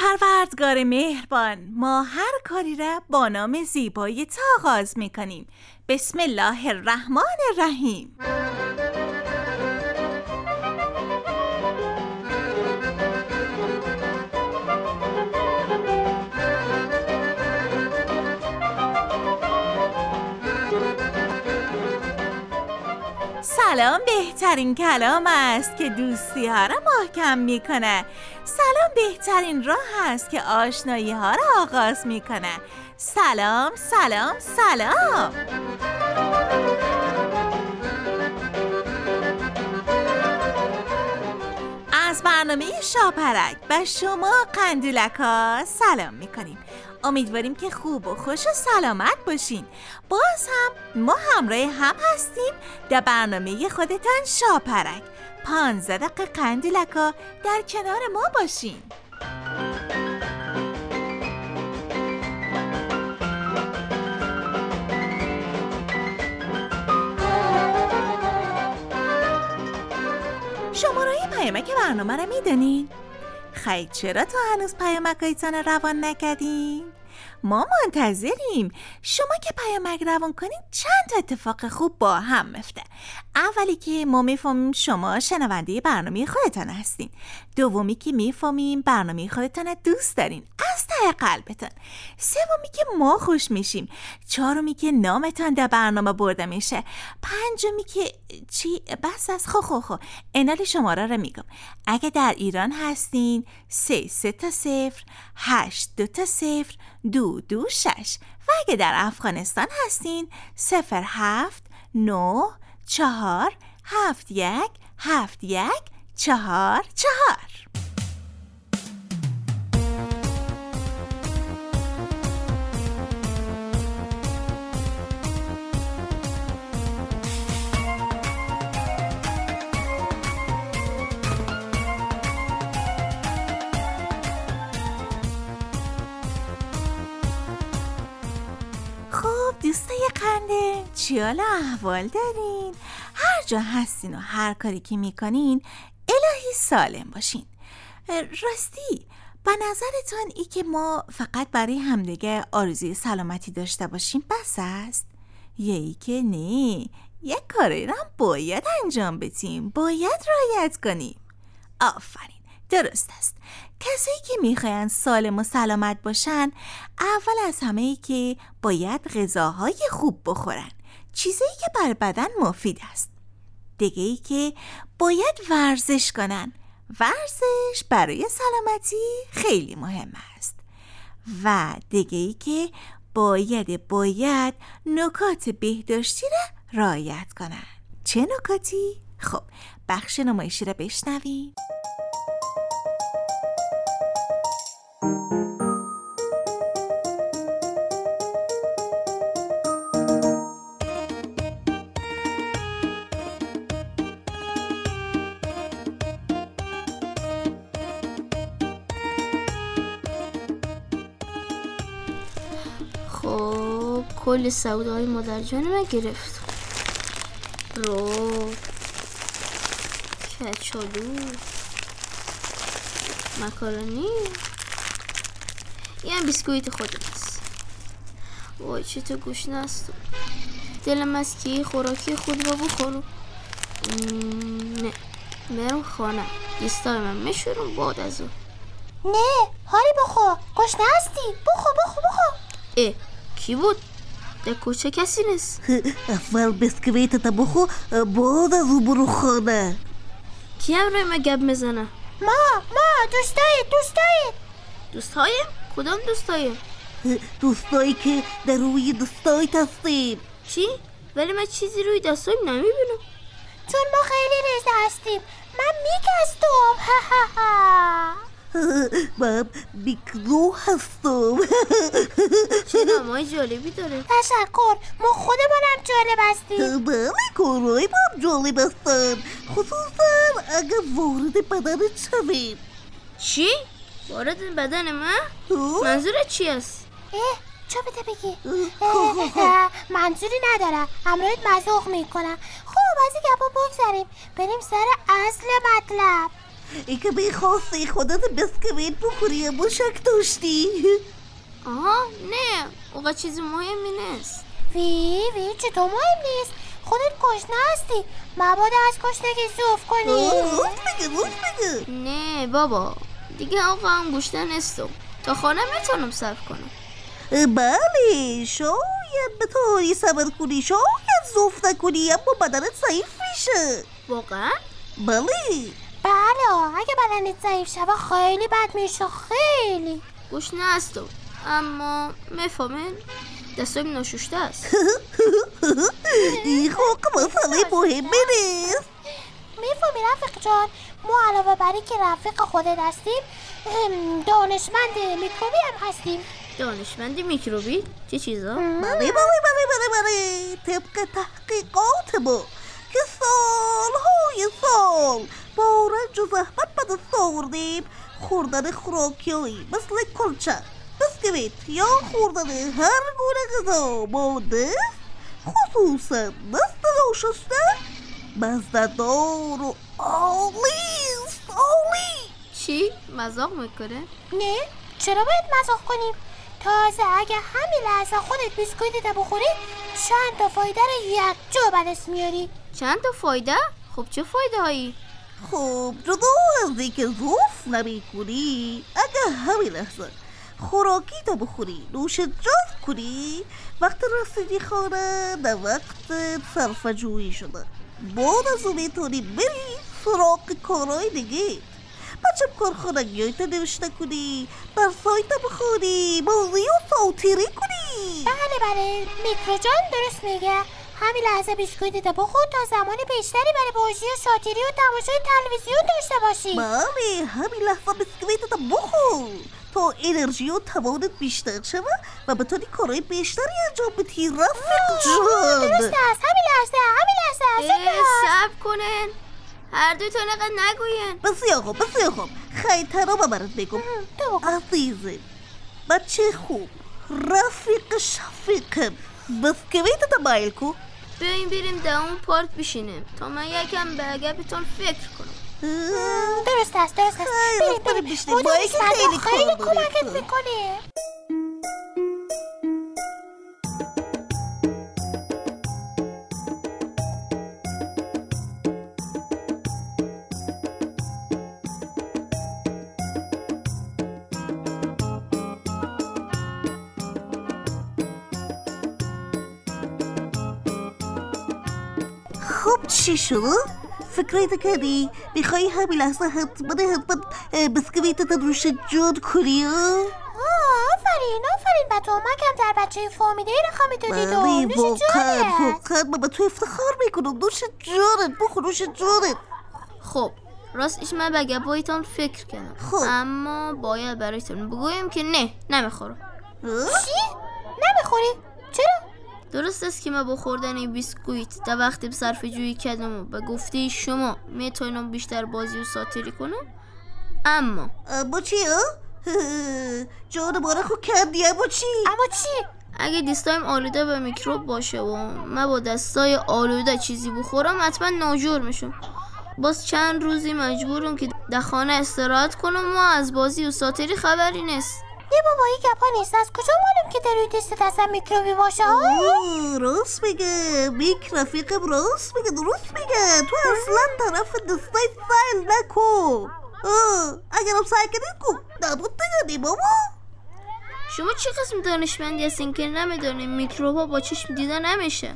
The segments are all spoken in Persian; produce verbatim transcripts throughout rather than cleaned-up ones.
پروردگار مهربان، ما هر کاری را با نام زیبایی تا آغاز میکنیم. بسم الله الرحمن الرحیم. سلام بهترین کلام است که دوستی ها را محکم میکنه. سلام بهترین راه است که آشنایی ها را آغاز میکنه. سلام سلام سلام. از برنامه شاپرک و شما قندیلک‌ها سلام میکنیم. امیدواریم که خوب و خوش و سلامت باشین. باز هم ما همراه هم هستیم در برنامه خودتان شاپرک. پانزده دقیقه قندیلک‌ها در کنار ما باشین. شماره پیامک برنامه رو میدونین؟ خیلی چرا تا هنوز پیامکایتان روان نکردین؟ ما منتظریم. شما که پیامک روان کنید چند تا اتفاق خوب با هم میفته. اولی که ما میفهمیم شما شنونده برنامه خودتان هستین. دومی که میفهمیم برنامه خودتان رو دوست دارین از ته قلبتان. سومی که ما خوش میشیم. چهارمی که نامتان در برنامه برده میشه. پنجمی که چی بس از خو خو خو انال شماره رو میگم. اگه در ایران هستین سه سه تا صفر هشت دو تا صفر دو دو شش و اگه در افغانستان هستین صفر هفت نه چهار هفت یک هفت یک چهار چهار. دوستای قنده چی حال احوال دارین؟ هر جا هستین و هر کاری که میکنین الهی سالم باشین. راستی به نظرتان ای که ما فقط برای همدیگه آرزوی سلامتی داشته باشیم بس است؟ یا ای که نه، یک کاری رو باید انجام بدیم، باید رعایت کنیم؟ آفرین، درست است. کسایی که میخواین سالم و سلامت باشن اول از همه ای که باید غذاهای خوب بخورن، چیزایی که بر بدن مفید است. دیگه ای که باید ورزش کنن، ورزش برای سلامتی خیلی مهم است. و دیگه ای که باید باید نکات بهداشتی را رعایت کنن. چه نکاتی؟ خب بخش نمایشی را بشنویم. خب کل سودای مادر جان من گرفت. رو کچالو مکارونی یه هم بیسکویت خودم است. وای چه تو گوشنه است. دلم است که خوراکی خود رو بخورم. نه برم خانه دیستای من میشورم بعد از اون. نه هاری بخور، گوشنه هستی، بخور بخور بخور. اه کی بود؟ در کوچه کسی نیست. اول بسکویت تا بخور بعد از اون برو خانه. کی هم روی ما گب میزنه؟ ما ما دوستای دوستای دوستای؟ کدام دوستای؟ دوستایی که در روی دستایت هستیم. چی؟ ولی من چیزی روی دستایم نمیبینم. چون ما خیلی ریزه هستیم، من میکستم. ها ها ها. من میکرو هستم. چه نامای جالبی داره. تشکر، ما خودمونم جالب هستیم. بله کارهای با هم جالب هستن، خصوصا اگه وارد بدنت شویم. چی؟ وارد بدن من؟ منظورت چی است؟ اه چه بده بگی؟ منظوری نداره، امروز مزاق میکنم. خب از این گپا بگذاریم، بریم سر اصل مطلب. ای که میخواستی خودت بسکویت بخوری اما شک داشتی. آها نه، اوقات چیزی مهمی نیست. وی وی چطور مهم نیست؟ خودت گشنه هستی، مبادا از گشنگی زوف کنی. روز بگه روز بگه. نه بابا، دیگه آقا هم گشنه نیستم، تا خانه میتونم صرف کنم. بله شاید بتونی صبر کنی، شاید زوف نکنی اما بدنت ضعیف میشه. واقعا؟ بله بله اگه بدنت ضعیف شوه خیلی بد میشه، خیلی. گشنه هستم اما میفهمین دستایم ناشوشته است. این خوک مسئله مهمه نیست. میفهمی رفیق جان، ما علاوه بر این که رفیق خودت هستیم دانشمند میکروبی هم هستیم. دانشمند میکروبی؟ چه چیزا؟ بله بله بله بله بله طبق تحقیقات ما که سالهای سال با رنج و زحمت به دست آوردیم، خوردن خوراکیایی مثل کلچه، بسکویت یا خوردن هر گونه غذا با دست، خصوصا دست ناشسته، مزده‌دار و عالیست. عالی. چی؟ مذاق میکنه؟ نه چرا باید مذاق کنیم؟ تازه اگه همین لحظه خودت بیسکویتت بخوری چند تا فایده رو یک جا به دست میاری. چند تا فایده؟ خب چه فایده هایی؟ خب جدا از اینکه زوف نمیکنی، اگه همین لحظه خوراکی تا بخوری، نوش جات کنی، وقت رسیدی خانه در وقت صرفه جویی شده، بعد از اون میتونی بری سراغ کارهای دیگه. بچه کارخانگیای تا نوشته کنی، در سایت بخونی، بازی و ساتیری کنی. بله بله میکرو جان درست میگه. همین لحظه بیسکویتت بخور تا زمان بیشتری برای بازی و ساتیری و تماشای تلویزیون داشته باشی. بله همین لحظه بیسکویتت بخور تا انرژی و توانت بیشتر شده و بتونی کارهای بیشتری انجام بدی رفیق جان. درست است، همین لحظه همین لحظه. صبر کنن، هر دوی تا نقد نگوین. بسیار خوب بسیار خوب، خیلی برات بگم عزیزم، بچه خوب، رفیق شفیقم، بسکویتت مایل کو. بیاین بریم در اون پارک بشینیم تا من یکم به اگپتون فکر کنم. درست است درست است. خیلی بریم بشینیم، با اینکه خیلی خیلی کار داریم. کمکت میکنه. خب چی شد؟ فکرایت کردی؟ میخوایی همین لحظه حتما حتما بسکویتت روش جاد کنی؟ آفرین آفرین به تو، من کم در بچه فامیده رقمی تو دیدم. بله نوش واقعا جانت. واقعا من به تو افتخار میکنم. نوش جانت بخور، نوش جانت. خب راستش من به گپایتان فکر کردم، خب. اما باید برایتون بگویم که نه نمیخورم. چی؟ نمیخوری؟ چرا؟ درست است که من با خوردن بیسکویت در وقتی صرفه جویی کردم و به گفته شما میتونم بیشتر بازی و ساتیری کنم، اما اما چی ها؟ جان باره خود کردی اما چی؟ اما چی؟ اگه دستایم آلوده به میکروب باشه و من با دستای آلوده چیزی بخورم حتما ناجور میشم. باز چند روزی مجبورم که در خانه استراحت کنم و از بازی و ساتیری خبری نیست. یه بابا این گپا نیست، از کجا معلوم که در روی دستت اصلا میکروبی باشه؟ اوه راست میگه میک، رفیقم راست میگه، درست میگه. تو اصلا طرف دستای سیل نکن. اگرم سعی کردید کو نبود نگردی بابا. شما چه قسم دانشمندی هستین که نمیدونین میکروبا با چشم دیدن نمیشه؟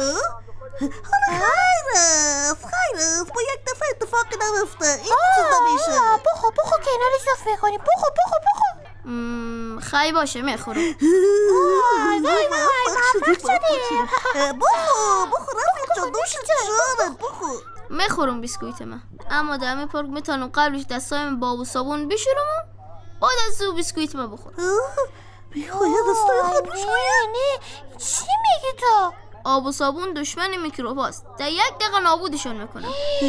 حالا خیر است خیر است، با یک دفعه اتفاقی نمیفته، این چیز نمیشه. بخو بخو کناری صف میکنی، بخو بخو بخو. خیلی باشه میخورم. وای وای وای موفق شدیم. بخو بخو رفیق جان، نوش جانت بخو. میخورم بیسکویت من، اما در می پارک میتونم قبلش دستایم با آب و صابون بشورم و بعد از او بیسکویت من بخورم. میخواید دستای خود بشوید؟ نه چی میگی تو؟ آب و صابون دشمن میکروب هست، در یک دقیقه نابودشون میکنم.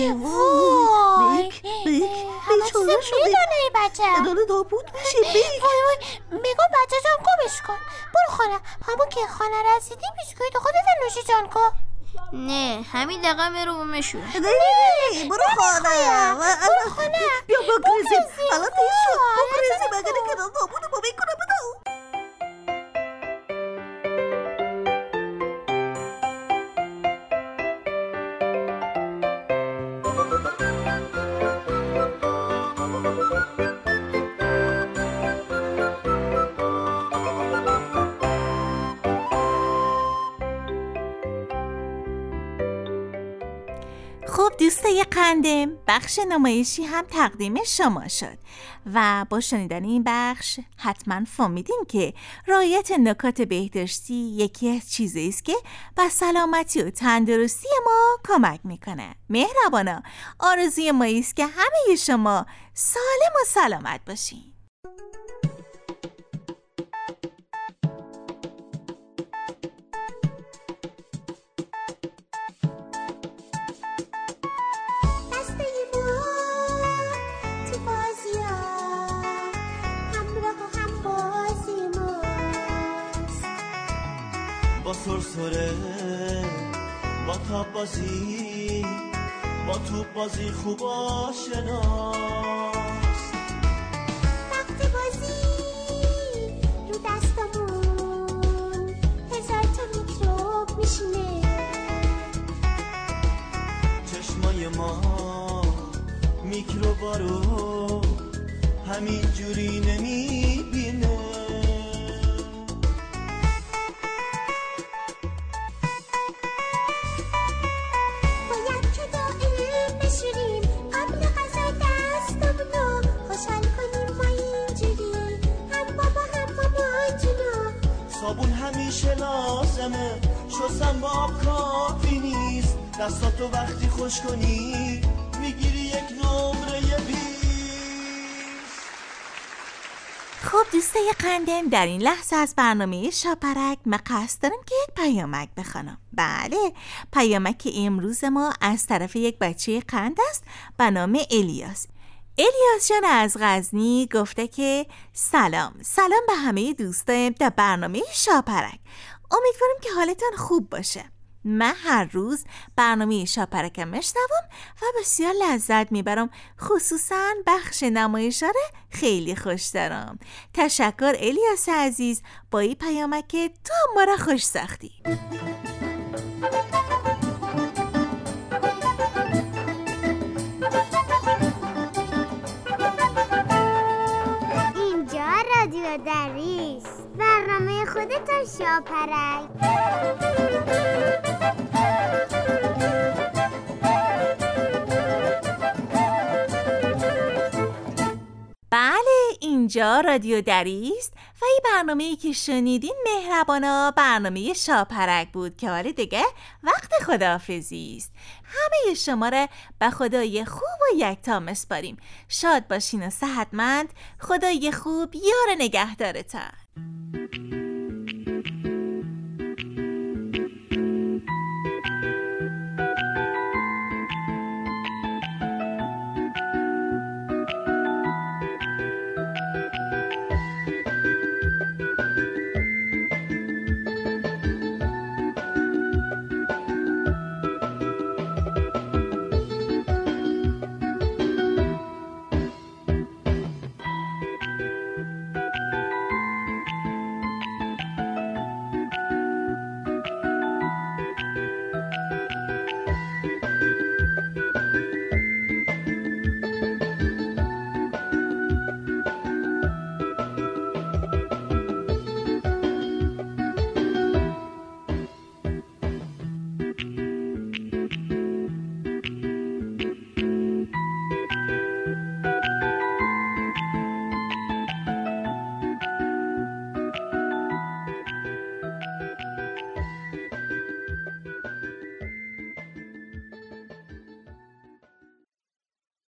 وای بیک بیک همه چیز بیچاره شده، میدونه این بچه. داره نابود میشه. بیک وای وای میگم بچه جان گمش کن، برو خانه. همون که خانه رسیدی بیسکویت خودت نوشی جان کن. نه همین دقیقه میرو و مشوره. نه برو خانه برو خانه بیا بگریزیم حالا تیز شد بگریزیم اگر که نابود ما میکنه بدو. خب دوستای قندم، بخش نمایشی هم تقدیم شما شد و با شنیدن این بخش حتما فهمیدین که رعایت نکات بهداشتی یکی از چیزایی است که به سلامتی و تندرستی ما کمک میکنه. مهربانا، آرزوی ما است که همه شما سالم و سلامت باشین. با سرسره با تاب بازی با توپ بازی خوب آشناست. وقتی بازی رو دستمون هزار تا میکروب میشینه. چشمای ما میکروبا رو همین جوری نمیبینه. صابون همیشه لازمه، شستن با آب کافی نیست. دستاتو وقتی خوش کنی میگیری یک نمره پیش. خب دوستای قندم، در این لحظه از برنامه شاپرک من قصد دارم که یک پیامک بخوانم. بله، پیامک امروز ما از طرف یک بچه قند است به نام الیاس. الیاس جان از غزنی گفته که سلام سلام به همه دوستان در برنامه شاپرک. امیدوارم که حالتان خوب باشه. من هر روز برنامه شاپرکم میشنوم و بسیار لذت میبرم، خصوصا بخش نمایش‌ها خیلی خوش دارم. تشکر الیاس عزیز، با این پیامک که تو ما را خوش ساختی. رادیو دریس، برنامه خودتان شاپرک. بله، اینجا رادیو دریس و این برنامه‌ای که شنیدین مهربانا برنامه شاپرک بود که حالا دیگه وقت خداحافظی است. همه شما را به خدای خوب و یکتا میسپاریم. شاد باشین و صحتمند. خدای خوب یار نگهدارتان.